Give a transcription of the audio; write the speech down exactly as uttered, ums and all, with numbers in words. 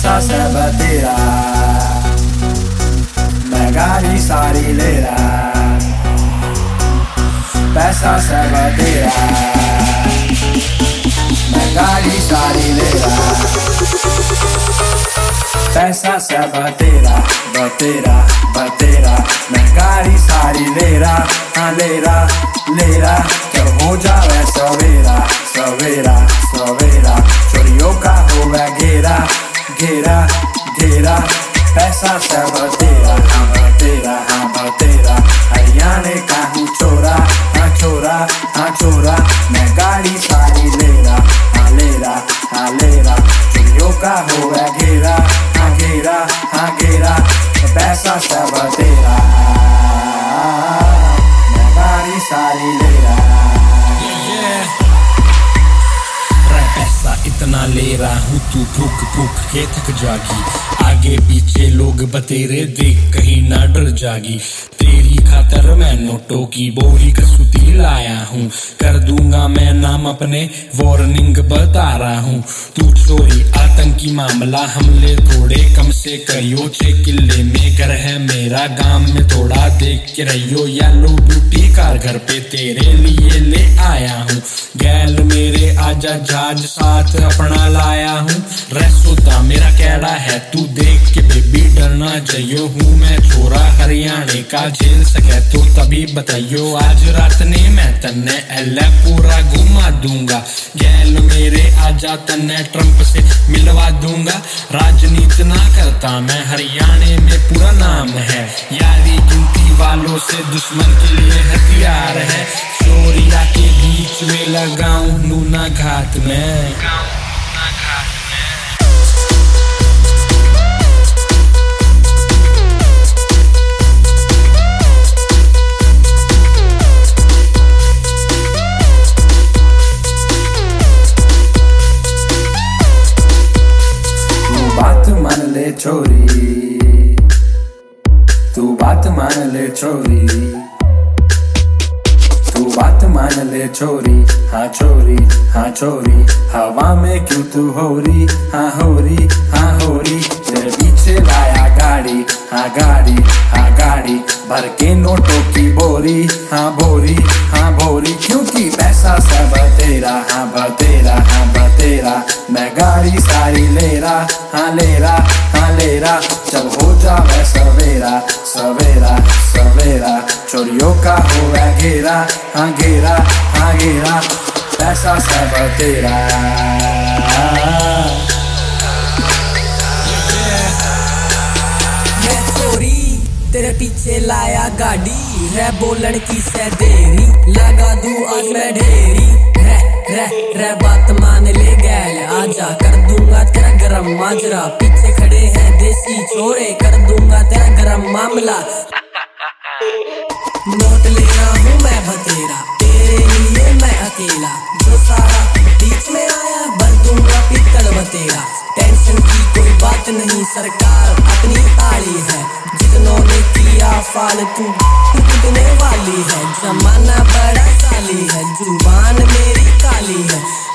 पैसा सब तेरा, मैं गाड़ी सारी ले रहा। पैसा सब तेरा, मैं गाड़ी सारी ले रहा। पैसा सब तेरा, बतेरा बतेरा, मैं गाड़ी सारी ले रहा। हाँ ले रहा ले रहा, जब हो जावे सवेरा सवेरा सवेरा, चोरियों का होगा घेरा घेरा घेरा। पैसा सब तेरा, हाँ बतेरा हाँ बतेरा, हरियाणे का हूँ चोरा। हाँ चोरा हाँ चोरा, मैं गाड़ी सारी ले रहा। हाँ ले रहा हाँ ले रहा, चोरियों का होगा घेरा हाँ घेरा हाँ घेरा। पैसा सब तेरा, मैं गाड़ी सारी ले रहा। पैसा इतना ले रहा हूँ तू फूक फूक के थक जागी। आगे पीछे लोग बतेरे देख कहीं ना डर जागी। तेरी खातर मैं नोटों की बोरी कसूती लाया हूँ। कर दूंगा मैं नाम अपने, वार्निंग बता रहा हूँ। तू चोरी आतंकी मामला, हमले थोड़े कम से करियो। छह किले में घर है मेरा, गांव में थोड़ा देख के रहियो। येलो ब्यूटी कार घर पे तेरे लिए ले आया हूँ। गैल मेरे आजा जहाज साथ अपना लाया हूँ। रसोदा मेरा कैड़ा है, तू देख के बेबी डरना चाहिए। हूँ मैं छोरा हरियाणे का, झेल सके तो तभी बताइयो। आज रात ने मैं तन्ने एल पूरा घुमा दूंगा। गैल मेरे आजा तन्ने ट्रंप से मिलवा दूंगा। राजनीति ना करता मैं, हरियाणे में पूरा नाम है। यारी गिनती वालों से दुश्मन के लिए हथियार है। चोरिया के बीच में लगाऊं नूना घाट में। तू बात मान ले छोरी, तू बात मान ले छोरी, तू बात मान ले छोरी। हाँ छोरी हाँ छोरी, हवा में क्यों तू हो रही। हाँ हो रही हाँ हो रही, तेरे पीछे लाया गाड़ी। हाँ गाड़ी हाँ गाड़ी, भर के नोटों की बोरी। हाँ बोरी हाँ बोरी, क्योंकि पैसा सब तेरा। हाँ बतेरा हाँ बतेरा, मैं गाड़ी सारी ले रहा। हाँ ले रहा हाँ ले रहा, जब हो जावे सवेरा सवेरा सवेरा, चोरियों का होगा घेरा हाँ घेरा हाँ घेरा। पैसा सब तेरा, मैं चोरी तेरे पीछे लाया गाड़ी। है बोलन की से देरी, लगा दूं आज मैं ढेरी। रह रह रह बात मान ले गैल, आजा कर दूंगा तेरा गरम माजरा। पीछे खड़े हैं देसी छोरे, कर दूंगा तेरा गरम मामला। नोट ले रहा हूँ मैं बतेरा, तेरे लिए मैं अकेला। जो सारा बीच में आया भर दूंगा पीतल बतेरा। टेंशन की कोई बात नहीं, सरकार अपनी आड़ी है। जितनों ने किया फालतू कितने वाली है। जमाना बड़ा साली है, जुबान मेरी काली है।